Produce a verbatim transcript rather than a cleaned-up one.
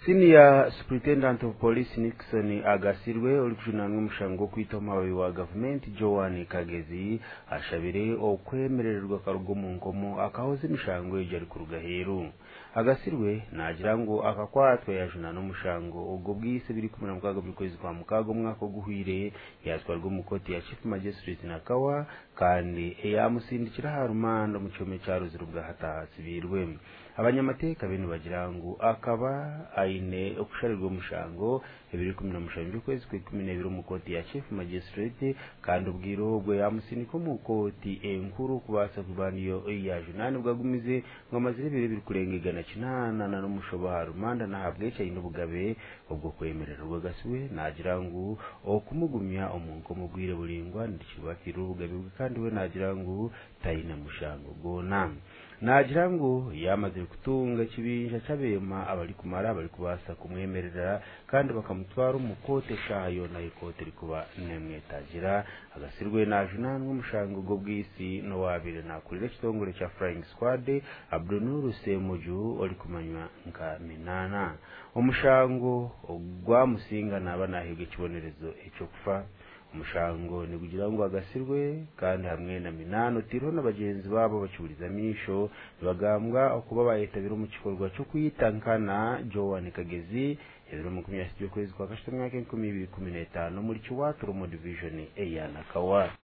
Senior Superintendent of Police Nixon Agasirwe olikujuna n'umushango kwitoma wa government Joan Kagezi ashabire okwemererwa karugo mu nkomo akahoze imishango ejari ku rugaheru. Agasirwe nagira ngo akakwatwa yajuna n'umushango ubwo bwise biri kumuna mukaga bw'ukwezi kwa mukago mwaka guhwire yatwarwa mu koti ya Chief Magistrate Nakawa kandi eyamusindikira harumando mu cyome cya Ruzirubwa hatahasibirwe. Abanyamateka bene bagira ngo akaba aine okusharirwa umushango ebiri kumina mushango kwezi kwa kumi n'ebiri mu koti ya Chief Magistrate kandi ubwiro bwo yamusindika mu koti enkuru kubasa kubaniyo yajunane bwagumize ng'amazire biri biri kurengegana kinana na n'umushoba harumanda nahabwe cyo inubugabe ubwo kwemererwa Gasiwe nagira ngo okumugumya omunko mubwire buringwa ndikibakira ubugabe kandi we nagira ngo tayina mushango gona nagira ngo yamaze kutunga kibinja cyabema abari kumara abari kubasa kumwemerera kandi bakamutwara umukote shayo na ikote rikuba nemwetagira Agasirwe najunanwe umushango go bwisi no wabire nakurira kitongore cya Flying Squad Abdunuru Semuju oli kumanywa nka minana umushango gwa musinga naba nahige kibonerezo icyo kufa umushango ni kugira ngo Agasirwe kandi hamwe na minano tiro n'abagenzi babo bacuriza misho bagambwa okuba bayetabira mu kikorwa cyo kwitankana Joan Kagezi ebiro makumyabiri kwezi kwa kashatu mwaka wa bibiri na cumi na gatanu muri Kiwaturu mu division eya Nakawa.